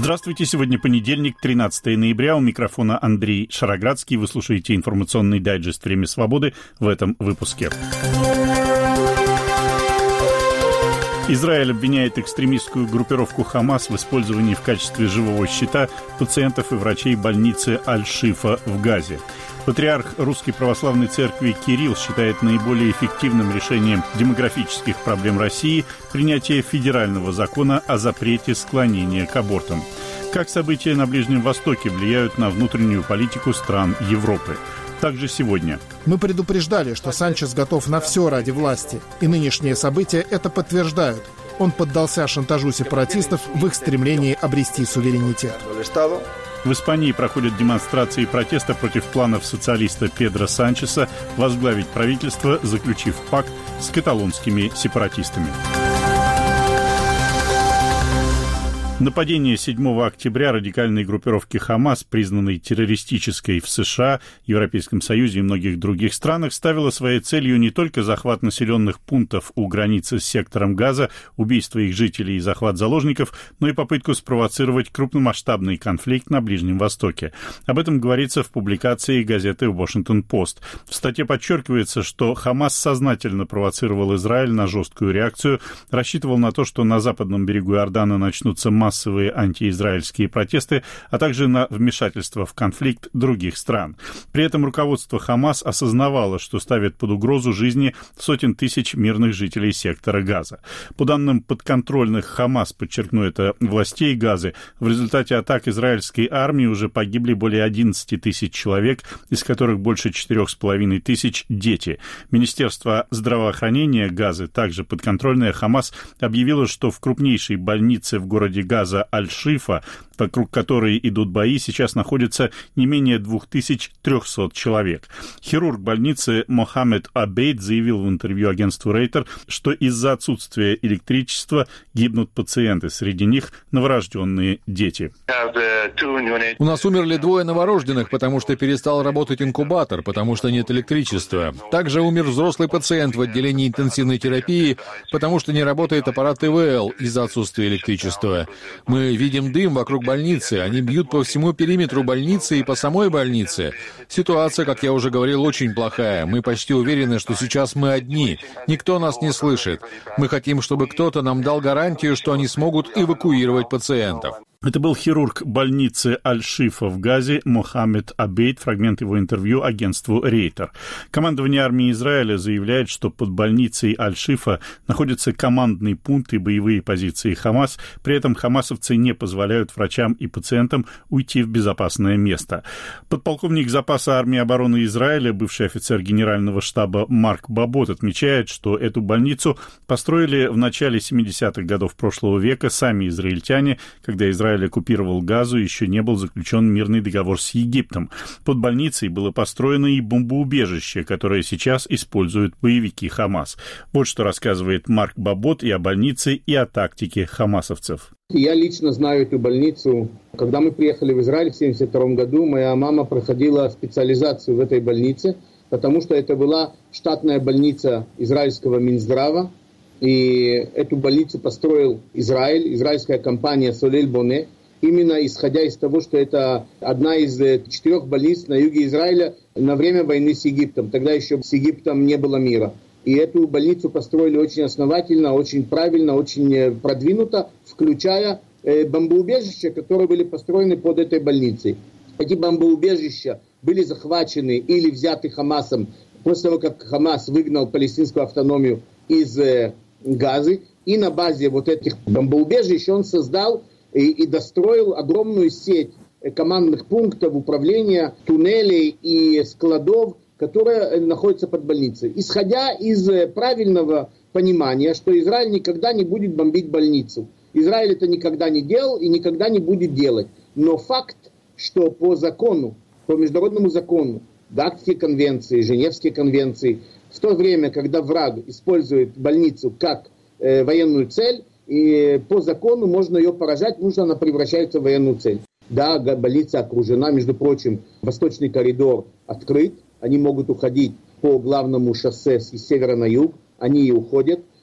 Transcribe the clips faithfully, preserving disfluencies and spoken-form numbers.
Здравствуйте, сегодня понедельник, тринадцатое ноября, у микрофона Андрей Шароградский. Вы слушаете информационный дайджест «Время свободы» в этом выпуске. Израиль обвиняет экстремистскую группировку «Хамас» в использовании в качестве живого щита пациентов и врачей больницы Аль-Шифа в Газе. Патриарх Русской Православной Церкви Кирилл считает наиболее эффективным решением демографических проблем России принятие федерального закона о запрете склонения к абортам. Как события на Ближнем Востоке влияют на внутреннюю политику стран Европы? Также сегодня. Мы предупреждали, что Санчес готов на все ради власти, и нынешние события это подтверждают. Он поддался шантажу сепаратистов в их стремлении обрести суверенитет. В Испании проходят демонстрации протеста против планов социалиста Педро Санчеса возглавить правительство, заключив пакт с каталонскими сепаратистами. Нападение седьмого октября радикальной группировки «Хамас», признанной террористической в США, Европейском Союзе и многих других странах, ставило своей целью не только захват населенных пунктов у границы с сектором Газа, убийство их жителей и захват заложников, но и попытку спровоцировать крупномасштабный конфликт на Ближнем Востоке. Об этом говорится в публикации газеты «Вашингтон-Пост». В статье подчеркивается, что «Хамас» сознательно провоцировал Израиль на жесткую реакцию, рассчитывал на то, что на западном берегу Иордана начнутся массовые массовые антиизраильские протесты, а также на вмешательство в конфликт других стран. При этом руководство «Хамас» осознавало, что ставит под угрозу жизни сотен тысяч мирных жителей сектора Газа. По данным подконтрольных «Хамас», подчеркну это, властей Газы, в результате атак израильской армии уже погибли более одиннадцать тысяч человек, из которых больше четыре с половиной тысяч дети. Министерство здравоохранения Газы, также подконтрольное «Хамас», объявило, что в крупнейшей больнице в городе Газа Газа Аль-Шифа, вокруг которой идут бои, сейчас находится не менее две тысячи триста человек. Хирург больницы Мохаммед Абейд заявил в интервью агентству Рейтер, что из-за отсутствия электричества гибнут пациенты, среди них новорожденные дети. У нас умерли двое новорожденных, потому что перестал работать инкубатор, потому что нет электричества. Также умер взрослый пациент в отделении интенсивной терапии, потому что не работает аппарат И В Л из-за отсутствия электричества. Мы видим дым вокруг больницы, они бьют по всему периметру больницы и по самой больнице. Ситуация, как я уже говорил, очень плохая. Мы почти уверены, что сейчас мы одни. Никто нас не слышит. Мы хотим, чтобы кто-то нам дал гарантию, что они смогут эвакуировать пациентов. Это был хирург больницы Аль-Шифа в Газе Мохаммед Абейд, фрагмент его интервью агентству Рейтер. Командование армии Израиля заявляет, что под больницей Аль-Шифа находятся командные пункты и боевые позиции Хамас. При этом хамасовцы не позволяют врачам и пациентам уйти в безопасное место. Подполковник запаса армии обороны Израиля, бывший офицер генерального штаба Марк Бабот, отмечает, что эту больницу построили в начале семидесятых годов прошлого века сами израильтяне, когда Израиль Израиль оккупировал Газу, еще не был заключен мирный договор с Египтом. Под больницей было построено и бомбоубежище, которое сейчас используют боевики Хамас. Вот что рассказывает Марк Бабот и о больнице, и о тактике хамасовцев. Я лично знаю эту больницу. Когда мы приехали в Израиль в семьдесят втором году, моя мама проходила специализацию в этой больнице, потому что это была штатная больница израильского Минздрава. И эту больницу построил Израиль, израильская компания Солель Боне, именно исходя из того, что это одна из четырех больниц на юге Израиля на время войны с Египтом. Тогда еще с Египтом не было мира. И эту больницу построили очень основательно, очень правильно, очень продвинуто, включая бомбоубежища, которые были построены под этой больницей. Эти бомбоубежища были захвачены или взяты Хамасом после того, как Хамас выгнал палестинскую автономию из Газы, и на базе вот этих бомбоубежищ он создал и, и достроил огромную сеть командных пунктов управления, туннелей и складов, которые находятся под больницей. Исходя из правильного понимания, что Израиль никогда не будет бомбить больницу. Израиль это никогда не делал и никогда не будет делать. Но факт, что по закону, по международному закону, Гаагские конвенции, Женевские конвенции, в то время, когда враг использует больницу как э, военную цель, и по закону можно ее поражать, потому что она превращается в военную цель. Да, больница окружена, между прочим, восточный коридор открыт, они могут уходить по главному шоссе с севера на юг, они и уходят.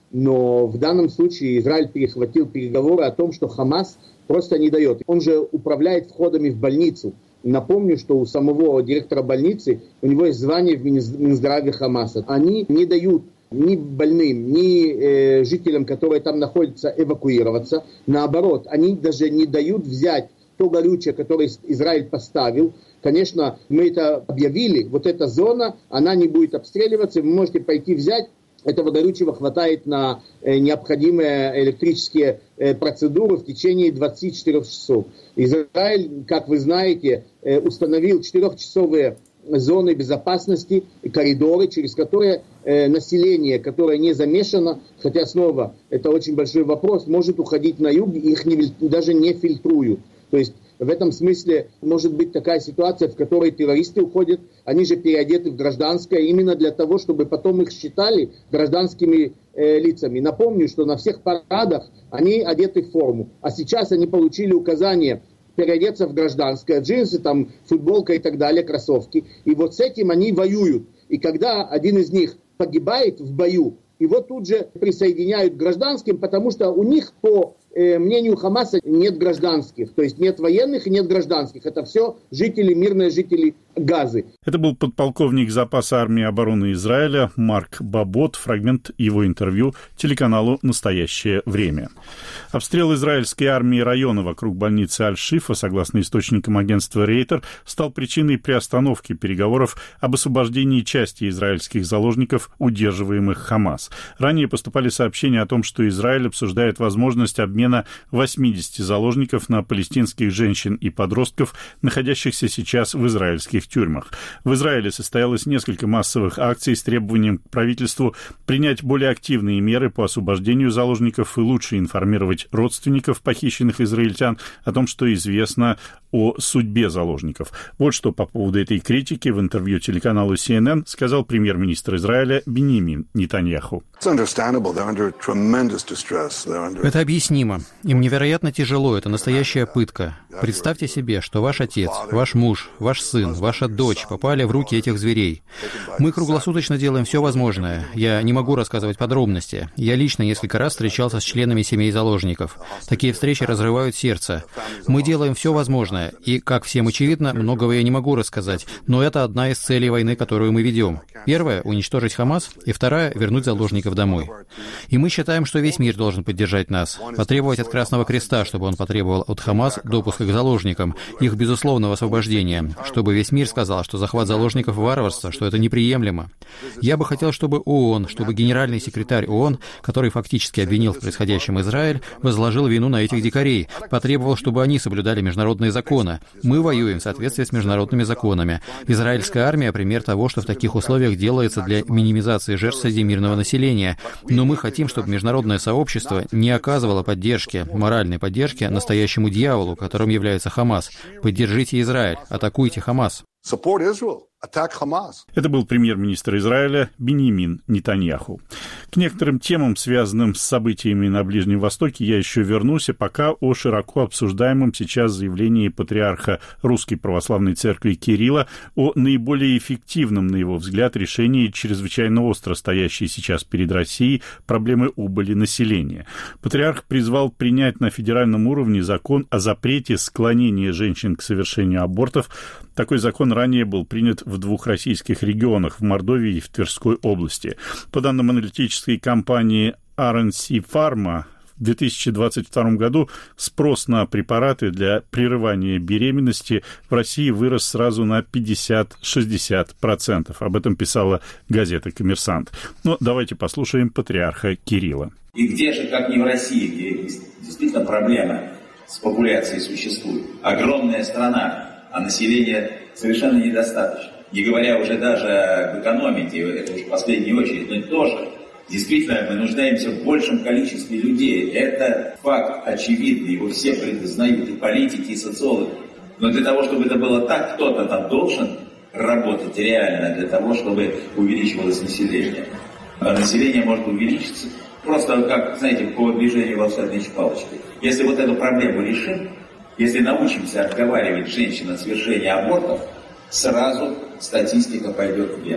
Но в данном случае Израиль перехватил переговоры о том, что Хамас просто не дает. Он же управляет входами в больницу. Напомню, что у самого директора больницы, у него есть звание в Минздраве Хамаса. Они не дают ни больным, ни э, жителям, которые там находятся, эвакуироваться. Наоборот, они даже не дают взять то горючее, которое Израиль поставил. Конечно, мы это объявили. Вот эта зона, она не будет обстреливаться. Вы можете пойти взять. Этого горючего хватает на э, необходимые электрические э, процедуры в течение двадцати четырёх часов. Израиль, как вы знаете, э, установил четырехчасовые зоны безопасности, коридоры, через которые э, население, которое не замешано, хотя снова это очень большой вопрос, может уходить на юг, их не, даже не фильтруют. То есть в этом смысле может быть такая ситуация, в которой террористы уходят, они же переодеты в гражданское, именно для того, чтобы потом их считали гражданскими э, лицами. Напомню, что на всех парадах они одеты в форму, а сейчас они получили указание переодеться в гражданское, джинсы, там, футболка и так далее, кроссовки. И вот с этим они воюют. И когда один из них погибает в бою, его тут же присоединяют к гражданским, потому что у них, по э, мнению Хамаса, нет гражданских. То есть нет военных и нет гражданских. Это все жители, мирные жители Газы. Это был подполковник запаса армии обороны Израиля Марк Бабот. Фрагмент его интервью телеканалу «Настоящее время». Обстрел израильской армии района вокруг больницы Аль-Шифа, согласно источникам агентства Рейтер, стал причиной приостановки переговоров об освобождении части израильских заложников, удерживаемых Хамас. Ранее поступали сообщения о том, что Израиль обсуждает возможность обмена восьмидесяти заложников на палестинских женщин и подростков, находящихся сейчас в израильских тюрьмах. В Израиле состоялось несколько массовых акций с требованием к правительству принять более активные меры по освобождению заложников и лучше информировать родственников похищенных израильтян о том, что известно о судьбе заложников. Вот что по поводу этой критики в интервью телеканалу си эн эн сказал премьер-министр Израиля Биньямин Нетаньяху. Это объяснимо. Им невероятно тяжело, это настоящая пытка. Представьте себе, что ваш отец, ваш муж, ваш сын, ваша дочь попали в руки этих зверей. Мы круглосуточно делаем все возможное. Я не могу рассказывать подробности. Я лично несколько раз встречался с членами семей заложников. Такие встречи разрывают сердце. Мы делаем все возможное. И, как всем очевидно, многого я не могу рассказать, но это одна из целей войны, которую мы ведем. Первая — уничтожить Хамас, и вторая — вернуть заложников домой. И мы считаем, что весь мир должен поддержать нас, потребовать от Красного Креста, чтобы он потребовал от Хамас допуска к заложникам, их безусловного освобождения, чтобы весь мир сказал, что захват заложников — варварство, что это неприемлемо. Я бы хотел, чтобы ООН, чтобы генеральный секретарь ООН, который фактически обвинил в происходящем Израиль, возложил вину на этих дикарей, потребовал, чтобы они соблюдали международные законы. Мы воюем в соответствии с международными законами. Израильская армия — пример того, что в таких условиях делается для минимизации жертв среди мирного населения. Но мы хотим, чтобы международное сообщество не оказывало поддержки, моральной поддержки настоящему дьяволу, которым является Хамас. Поддержите Израиль, атакуйте Хамас. Это был премьер-министр Израиля Биньямин Нетаньяху. К некоторым темам, связанным с событиями на Ближнем Востоке, я еще вернусь, а пока о широко обсуждаемом сейчас заявлении патриарха Русской Православной Церкви Кирилла о наиболее эффективном, на его взгляд, решении чрезвычайно остро стоящей сейчас перед Россией проблемы убыли населения. Патриарх призвал принять на федеральном уровне закон о запрете склонения женщин к совершению абортов. Такой закон ранее был принят в двух российских регионах, в Мордовии и в Тверской области. По данным аналитической компании ар эн си Pharma, в две тысячи двадцать втором году спрос на препараты для прерывания беременности в России вырос сразу на пятьдесят-шестьдесят процентов. Об этом писала газета «Коммерсант». Но давайте послушаем патриарха Кирилла. И где же, как не в России, где действительно проблема с популяцией существует. Огромная страна, а населения совершенно недостаточно. Не говоря уже даже об экономике, это уже в последнюю очередь, но тоже. Действительно, мы нуждаемся в большем количестве людей. Это факт очевидный, его все признают, и политики, и социологи. Но для того, чтобы это было так, кто-то там должен работать реально для того, чтобы увеличивалось население. А население может увеличиться просто, как, знаете, по движению волшебной палочки. Если вот эту проблему решим, если научимся отговаривать женщин от совершения абортов, сразу статистика пойдет вверх.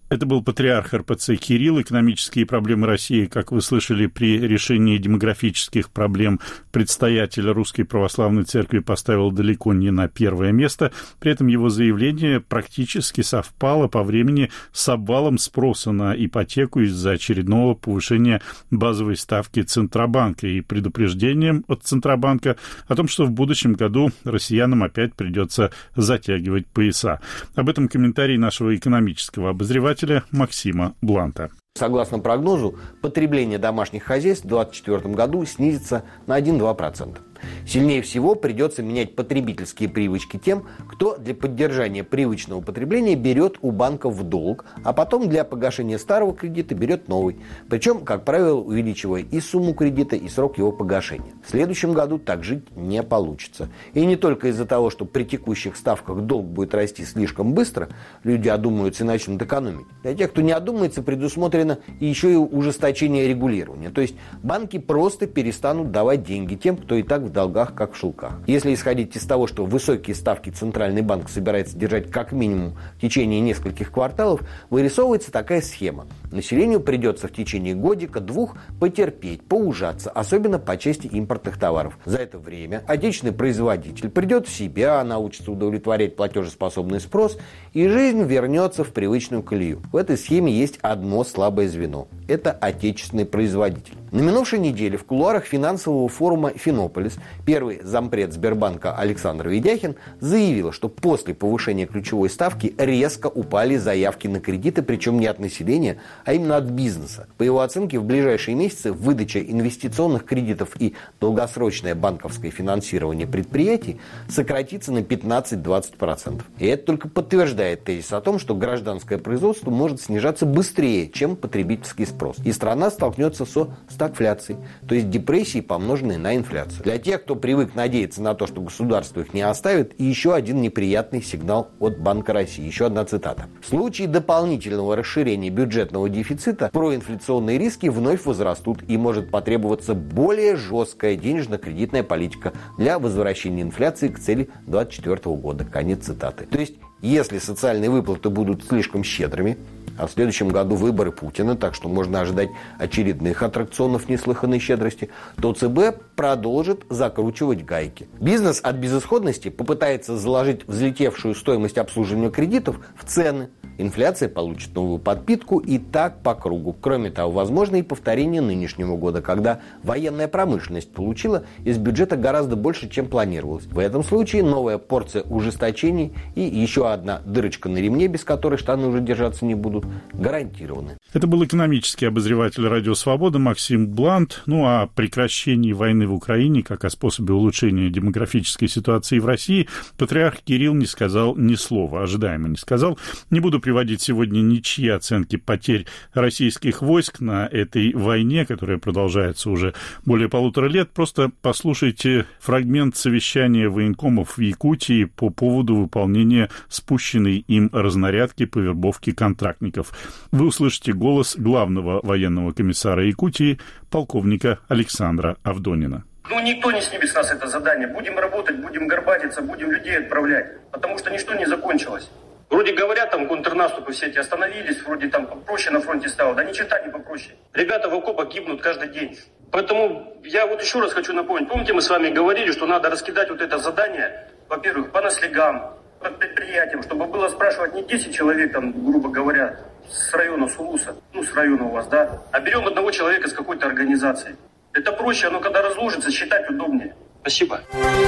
Это был патриарх эр пэ цэ Кирилл. Экономические проблемы России, как вы слышали, при решении демографических проблем предстоятеля Русской Православной Церкви поставил далеко не на первое место. При этом его заявление практически совпало по времени с обвалом спроса на ипотеку из-за очередного повышения базовой ставки Центробанка и предупреждением от Центробанка о том, что в будущем году россиянам опять придется затягивать пояса. Об этом комментарий нашего экономического обозревателя Максима Бланта. Согласно прогнозу, потребление домашних хозяйств в две тысячи двадцать четвёртом году снизится на один-два процента. Сильнее всего придется менять потребительские привычки тем, кто для поддержания привычного потребления берет у банков в долг, а потом для погашения старого кредита берет новый. Причем, как правило, увеличивая и сумму кредита, и срок его погашения. В следующем году так жить не получится. И не только из-за того, что при текущих ставках долг будет расти слишком быстро, люди одумаются и начнут экономить. Для тех, кто не одумается, предусмотрено еще и ужесточение регулирования. То есть банки просто перестанут давать деньги тем, кто и так в долгах, как в шелках. Если исходить из того, что высокие ставки Центральный банк собирается держать как минимум в течение нескольких кварталов, вырисовывается такая схема. Населению придется в течение годика-двух потерпеть, поужаться, особенно по части импортных товаров. За это время отечественный производитель придет в себя, научится удовлетворять платежеспособный спрос, и жизнь вернется в привычную колею. В этой схеме есть одно слабое звено. Это отечественный производитель. На минувшей неделе в кулуарах финансового форума «Финополис» первый зампред Сбербанка Александр Ведяхин заявил, что после повышения ключевой ставки резко упали заявки на кредиты, причем не от населения, а именно от бизнеса. По его оценке, в ближайшие месяцы выдача инвестиционных кредитов и долгосрочное банковское финансирование предприятий сократится на пятнадцать-двадцать процентов. И это только подтверждает тезис о том, что гражданское производство может снижаться быстрее, чем потребительский спрос. И страна столкнется со стагфляцией, то есть депрессией, помноженной на инфляцию. Для тех, кто привык надеяться на то, что государство их не оставит, и еще один неприятный сигнал от Банка России. Еще одна цитата. В случае дополнительного расширения бюджетного дефицита проинфляционные риски вновь возрастут и может потребоваться более жесткая денежно-кредитная политика для возвращения инфляции к цели две тысячи двадцать четвёртого года. Конец цитаты. То есть, если социальные выплаты будут слишком щедрыми, а в следующем году выборы Путина, так что можно ожидать очередных аттракционов неслыханной щедрости, то ЦБ продолжит закручивать гайки. Бизнес от безысходности попытается заложить взлетевшую стоимость обслуживания кредитов в цены. Инфляция получит новую подпитку и так по кругу. Кроме того, возможно и повторение нынешнего года, когда военная промышленность получила из бюджета гораздо больше, чем планировалось. В этом случае новая порция ужесточений и еще одна дырочка на ремне, без которой штаны уже держаться не будут, гарантированы. Это был экономический обозреватель «Радио Свобода» Максим Блант. Ну, о прекращении войны в Украине, как о способе улучшения демографической ситуации в России, патриарх Кирилл не сказал ни слова, ожидаемо не сказал. Не буду приводить сегодня ничьи оценки потерь российских войск на этой войне, которая продолжается уже более полутора лет. Просто послушайте фрагмент совещания военкомов в Якутии по поводу выполнения спущенной им разнарядки по вербовке контрактников. Вы услышите голос главного военного комиссара Якутии, полковника Александра Авдонина. Ну, никто не снимет с нас это задание. Будем работать, будем горбатиться, будем людей отправлять, потому что ничто не закончилось. Вроде говорят, там контрнаступы все эти остановились, вроде там попроще на фронте стало. Да ни черта не попроще. Ребята в окопах гибнут каждый день. Поэтому я вот еще раз хочу напомнить. Помните, мы с вами говорили, что надо раскидать вот это задание, во-первых, по наследам, по предприятиям, чтобы было спрашивать не десять человек, там, грубо говоря, с района Сулуса, ну, с района у вас, да, а берем одного человека с какой-то организации. Это проще, оно когда разложится, считать удобнее. Спасибо.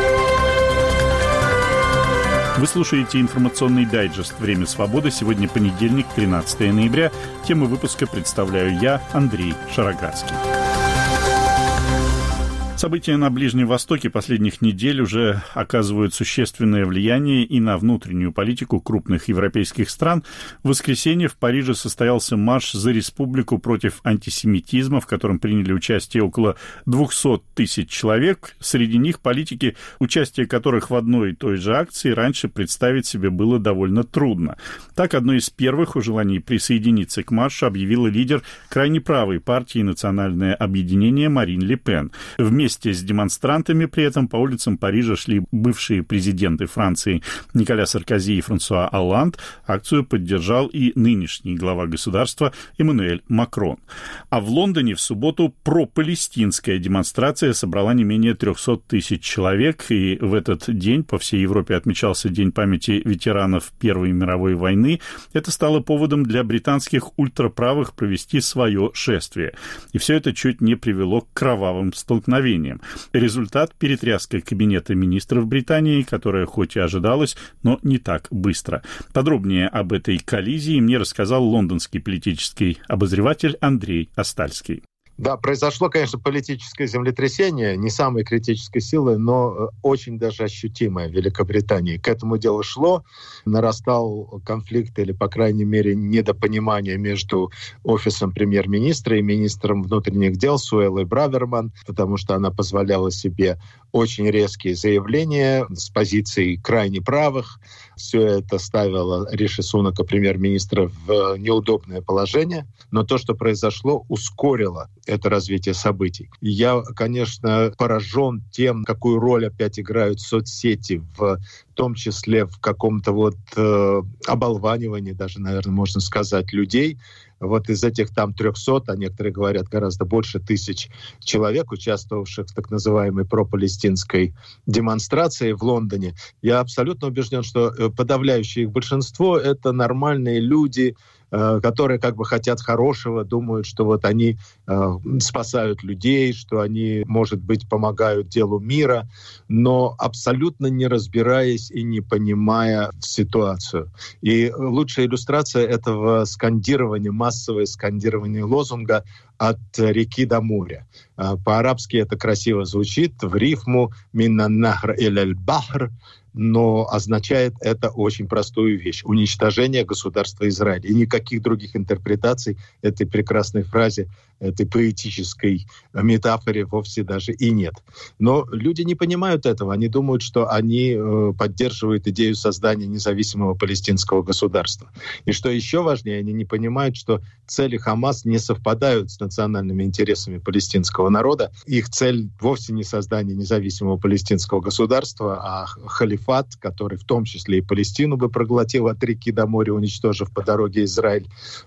Вы слушаете информационный дайджест «Время свободы». Сегодня понедельник, тринадцатое ноября. Тему выпуска представляю я, Андрей Шароградский. События на Ближнем Востоке последних недель уже оказывают существенное влияние и на внутреннюю политику крупных европейских стран. В воскресенье в Париже состоялся марш за республику против антисемитизма, в котором приняли участие около двухсот тысяч человек. Среди них политики, участие которых в одной и той же акции раньше представить себе было довольно трудно. Так, одной из первых о желании присоединиться к маршу объявила лидер крайне правой партии «Национальное объединение» Марин Ле Пен. Вместе Вместе с демонстрантами при этом по улицам Парижа шли бывшие президенты Франции Николя Саркози и Франсуа Олланд. Акцию поддержал и нынешний глава государства Эммануэль Макрон. А в Лондоне в субботу пропалестинская демонстрация собрала не менее триста тысяч человек, и в этот день по всей Европе отмечался День памяти ветеранов Первой мировой войны. Это стало поводом для британских ультраправых провести свое шествие. И все это чуть не привело к кровавым столкновениям. Результат — перетряска кабинета министров Британии, которая хоть и ожидалась, но не так быстро. Подробнее об этой коллизии мне рассказал лондонский политический обозреватель Андрей Остальский. Да, произошло, конечно, политическое землетрясение, не самой критической силы, но очень даже ощутимое в Великобритании. К этому делу шло, нарастал конфликт или, по крайней мере, недопонимание между офисом премьер-министра и министром внутренних дел Суэллой Браверман, потому что она позволяла себе очень резкие заявления с позиций крайне правых. Все это ставило Риши Сунака, премьер-министра, в неудобное положение. Но то, что произошло, ускорило это развитие событий. Я, конечно, поражен тем, какую роль опять играют соцсети, в том числе в каком-то вот э, оболванивании, даже, наверное, можно сказать, людей. Вот из этих там трехсот, а некоторые говорят гораздо больше тысяч человек, участвовавших в так называемой пропалестинской демонстрации в Лондоне, я абсолютно убежден, что подавляющее их большинство — это нормальные люди, которые как бы хотят хорошего, думают, что вот они э, спасают людей, что они, может быть, помогают делу мира, но абсолютно не разбираясь и не понимая ситуацию. И лучшая иллюстрация этого скандирования, массовое скандирование лозунга «От реки до моря». По-арабски это красиво звучит, в рифму «Миннан нахр иляль бахр», но означает это очень простую вещь — уничтожение государства Израиль. И никаких других интерпретаций этой прекрасной фразе, этой поэтической метафоре вовсе даже и нет. Но люди не понимают этого. Они думают, что они э, поддерживают идею создания независимого палестинского государства. И что еще важнее, они не понимают, что цели Хамас не совпадают с национальными интересами палестинского народа. Их цель вовсе не создание независимого палестинского государства, а халифат, который в том числе и Палестину бы проглотил от реки до моря, уничтожив по дороге Израиль,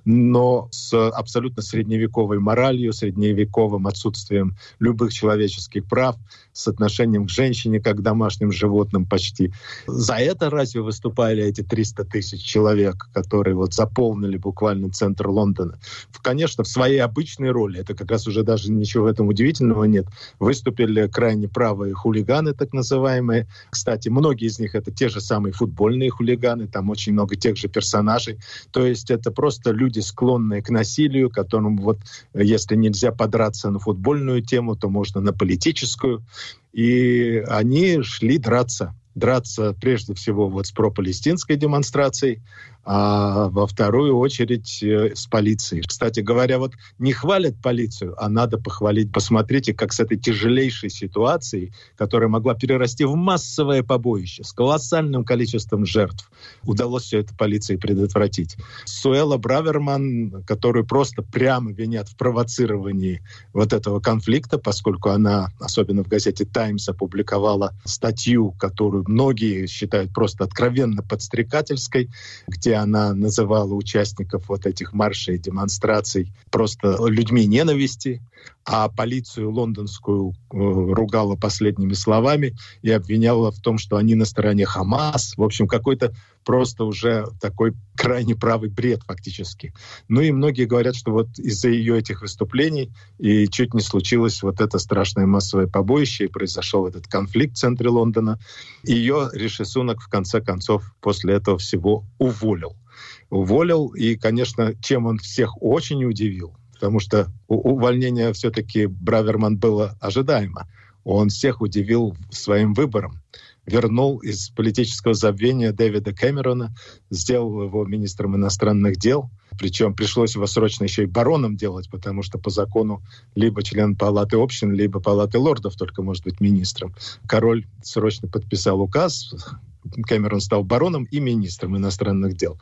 но с абсолютно средневековой моралью, средневековым отсутствием любых человеческих прав, с отношением к женщине как к домашним животным почти. За это разве выступали эти триста тысяч человек, которые вот заполнили буквально центр Лондона? Конечно, в своей обычной роли, это как раз уже даже ничего в этом удивительного нет, выступили крайне правые хулиганы, так называемые. Кстати, многие из них — это те же самые футбольные хулиганы, там очень много тех же персонажей. То есть это просто люди, склонные к насилию, которым вот, если нельзя подраться на футбольную тему, то можно на политическую. И они шли драться. Драться прежде всего вот с пропалестинской демонстрацией, а во вторую очередь э, с полицией. Кстати говоря, вот не хвалят полицию, а надо похвалить. Посмотрите, как с этой тяжелейшей ситуацией, которая могла перерасти в массовое побоище с колоссальным количеством жертв, удалось все это полиции предотвратить. Суэлла Браверман, которую просто прямо винят в провоцировании вот этого конфликта, поскольку она, особенно в газете «Таймс», опубликовала статью, которую многие считают просто откровенно подстрекательской, где она называла участников вот этих маршей и демонстраций просто людьми ненависти, а полицию лондонскую э, ругала последними словами и обвиняла в том, что они на стороне Хамас. В общем, какой-то просто уже такой крайне правый бред фактически. Ну и многие говорят, что вот из-за ее этих выступлений и чуть не случилось вот это страшное массовое побоище, и произошел этот конфликт в центре Лондона. Ее Риши Сунак в конце концов после этого всего уволил. Уволил, и, конечно, чем он всех очень удивил, потому что увольнение все-таки Браверман было ожидаемо. Он всех удивил своим выбором. Вернул из политического забвения Дэвида Кэмерона, сделал его министром иностранных дел. Причем пришлось его срочно еще и бароном делать, потому что по закону либо член палаты общин, либо палаты лордов только может быть министром. Король срочно подписал указ, Кэмерон стал бароном и министром иностранных дел.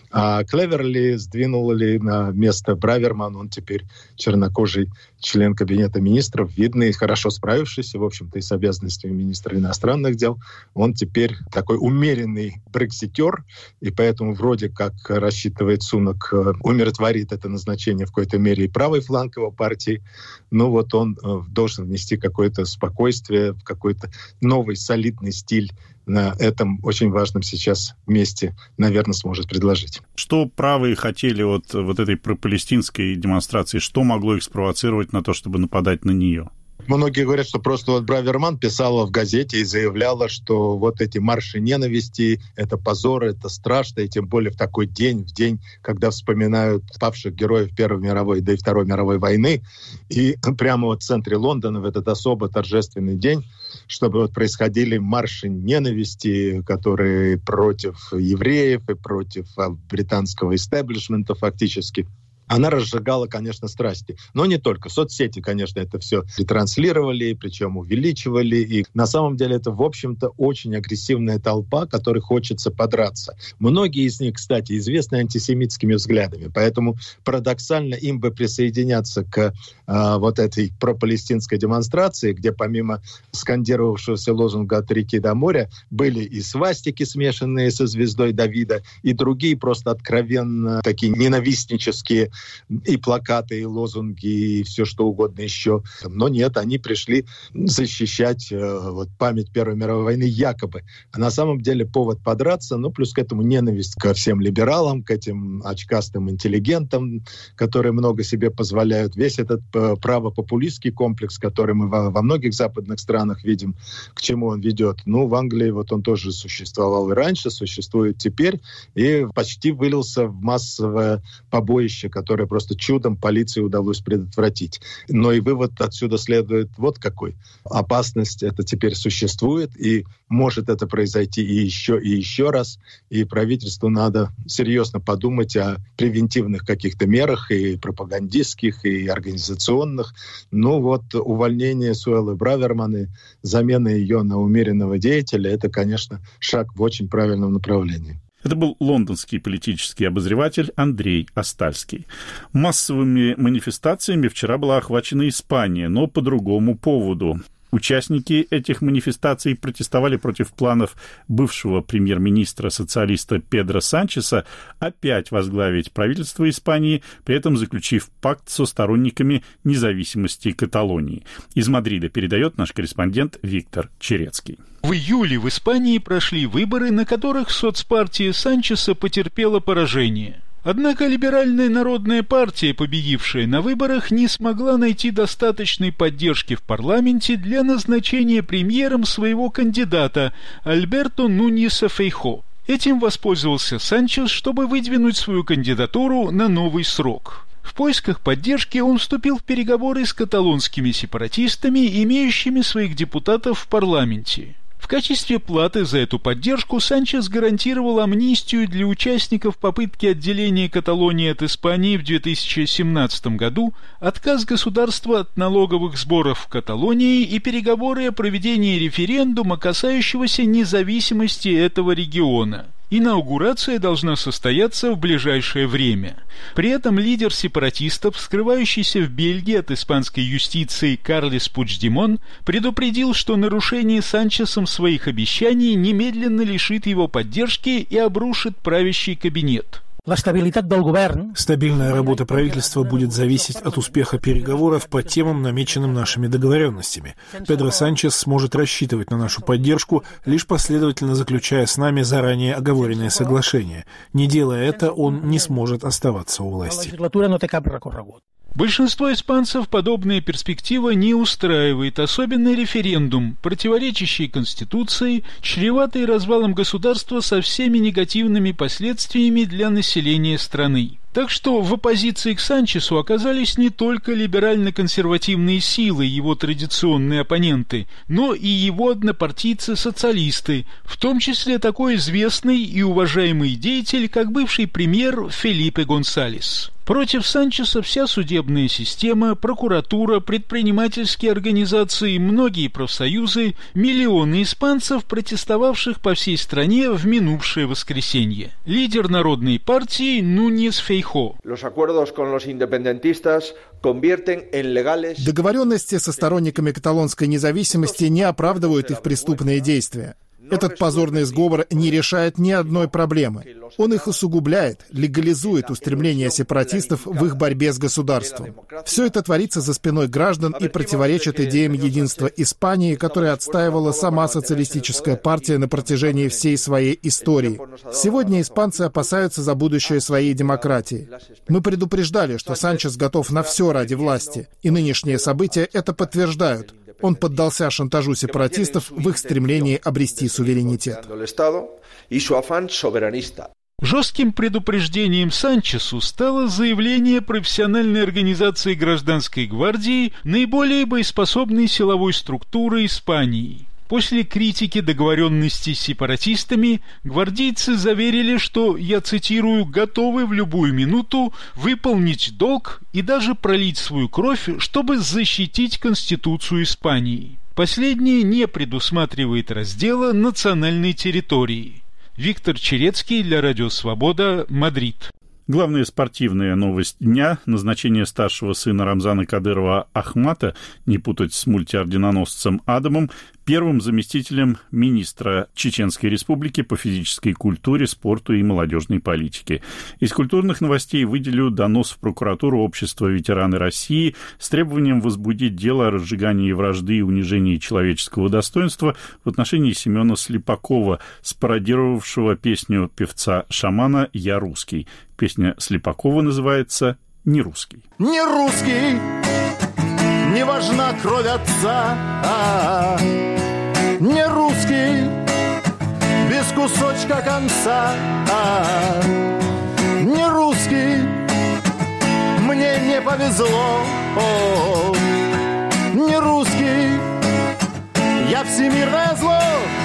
А Клеверли сдвинули на место Браверман, он теперь чернокожий член кабинета министров, видный, хорошо справившийся, в общем-то, и с обязанностями министра иностранных дел. Он теперь такой умеренный брекситер, и поэтому вроде как рассчитывает Сунак умиротворит это назначение в какой-то мере и правый фланг его партии. Но вот он должен внести какое-то спокойствие, какой-то новый солидный стиль на этом очень важном сейчас месте, наверное, сможет предложить. Что правые хотели от вот этой пропалестинской демонстрации? Что могло их спровоцировать на то, чтобы нападать на нее? Многие говорят, что просто вот Браверман писала в газете и заявляла, что вот эти марши ненависти — это позор, это страшно, и тем более в такой день, в день, когда вспоминают павших героев Первой мировой, да и Второй мировой войны, и прямо вот в центре Лондона в этот особо торжественный день, чтобы вот происходили марши ненависти, которые против евреев и против британского истеблишмента фактически. Она разжигала, конечно, страсти. Но не только. Соцсети, конечно, это все ретранслировали, причем увеличивали. И на самом деле это, в общем-то, очень агрессивная толпа, которой хочется подраться. Многие из них, кстати, известны антисемитскими взглядами. Поэтому парадоксально им бы присоединяться к а, вот этой пропалестинской демонстрации, где помимо скандировавшегося лозунга «От реки до моря» были и свастики, смешанные со звездой Давида, и другие просто откровенно такие ненавистнические и плакаты, и лозунги, и все что угодно еще. Но нет, они пришли защищать э, вот, память Первой мировой войны якобы. А на самом деле повод подраться, ну, плюс к этому ненависть ко всем либералам, к этим очкастым интеллигентам, которые много себе позволяют. Весь этот э, правопопулистский комплекс, который мы во, во многих западных странах видим, к чему он ведет. Ну, в Англии вот он тоже существовал и раньше, существует теперь, и почти вылился в массовое побоище, которое просто чудом полиции удалось предотвратить. Но и вывод отсюда следует вот какой. Опасность это теперь существует, и может это произойти и еще, и еще раз. И правительству надо серьезно подумать о превентивных каких-то мерах, и пропагандистских, и организационных. Ну вот увольнение Суэллы Браверман и замена ее на умеренного деятеля, это, конечно, шаг в очень правильном направлении. Это был лондонский политический обозреватель Андрей Остальский. Массовыми манифестациями вчера была охвачена Испания, но по другому поводу. Участники этих манифестаций протестовали против планов бывшего премьер-министра-социалиста Педро Санчеса опять возглавить правительство Испании, при этом заключив пакт со сторонниками независимости Каталонии. Из Мадрида передает наш корреспондент Виктор Черецкий. В июле в Испании прошли выборы, на которых соцпартия Санчеса потерпела поражение. Однако либеральная народная партия, победившая на выборах, не смогла найти достаточной поддержки в парламенте для назначения премьером своего кандидата Альберто Нуньеса Фейхо. Этим воспользовался Санчес, чтобы выдвинуть свою кандидатуру на новый срок. В поисках поддержки он вступил в переговоры с каталонскими сепаратистами, имеющими своих депутатов в парламенте. В качестве платы за эту поддержку Санчес гарантировал амнистию для участников попытки отделения Каталонии от Испании в две тысячи семнадцатом году, отказ государства от налоговых сборов в Каталонии и переговоры о проведении референдума, касающегося независимости этого региона. Инаугурация должна состояться в ближайшее время. При этом лидер сепаратистов, скрывающийся в Бельгии от испанской юстиции Карлес Пучдемон, предупредил, что нарушение Санчесом своих обещаний немедленно лишит его поддержки и обрушит правящий кабинет. Стабильная работа правительства будет зависеть от успеха переговоров по темам, намеченным нашими договоренностями. Педро Санчес сможет рассчитывать на нашу поддержку, лишь последовательно заключая с нами заранее оговоренные соглашения. Не делая это, он не сможет оставаться у власти. Большинство испанцев подобная перспектива не устраивает, особенно референдум, противоречащий Конституции, чреватый развалом государства со всеми негативными последствиями для населения страны. Так что в оппозиции к Санчесу оказались не только либерально-консервативные силы, его традиционные оппоненты, но и его однопартийцы-социалисты, в том числе такой известный и уважаемый деятель, как бывший премьер Фелипе Гонсалес. Против Санчеса вся судебная система, прокуратура, предпринимательские организации, многие профсоюзы, миллионы испанцев, протестовавших по всей стране в минувшее воскресенье. Лидер Народной партии Нуньес Фейхо. Договоренности со сторонниками каталонской независимости не оправдывают их преступные действия. Этот позорный сговор не решает ни одной проблемы. Он их усугубляет, легализует устремления сепаратистов в их борьбе с государством. Все это творится за спиной граждан и противоречит идеям единства Испании, которое отстаивала сама социалистическая партия на протяжении всей своей истории. Сегодня испанцы опасаются за будущее своей демократии. Мы предупреждали, что Санчес готов на все ради власти, и нынешние события это подтверждают. Он поддался шантажу сепаратистов в их стремлении обрести суверенитет. Жестким предупреждением Санчесу стало заявление профессиональной организации гражданской гвардии, наиболее боеспособной силовой структуры Испании. После критики договоренности с сепаратистами гвардейцы заверили, что, я цитирую, «готовы в любую минуту выполнить долг и даже пролить свою кровь, чтобы защитить Конституцию Испании». Последнее не предусматривает раздела национальной территории. Виктор Черецкий для Радио Свобода, Мадрид. Главная спортивная новость дня – назначение старшего сына Рамзана Кадырова Ахмата, не путать с мультиорденоносцем Адамом, первым заместителем министра Чеченской Республики по физической культуре, спорту и молодежной политике. Из культурных новостей выделю донос в прокуратуру Общества ветераны России с требованием возбудить дело о разжигании вражды и унижении человеческого достоинства в отношении Семена Слепакова, спародировавшего песню певца-шамана «Я русский». Песня Слепакова называется «Не русский». Не русский, не важна кровь отца, не русский, без кусочка конца, не русский, мне не повезло, не русский, я всемирное зло.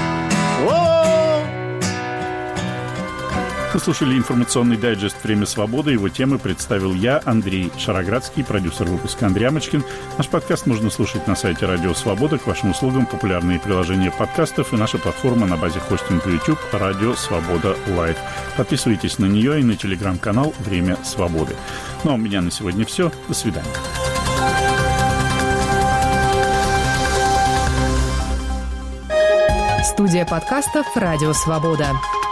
Вы слушали информационный дайджест «Время свободы». Его темы представил я, Андрей Шароградский, продюсер выпуска Андрей Амочкин. Наш подкаст можно слушать на сайте Радио Свобода. К вашим услугам популярные приложения подкастов и наша платформа на базе хостинга YouTube «Радио Свобода Лайв». Подписывайтесь на нее и на телеграм-канал «Время свободы». Ну а у меня на сегодня все. До свидания. Студия подкастов «Радио Свобода».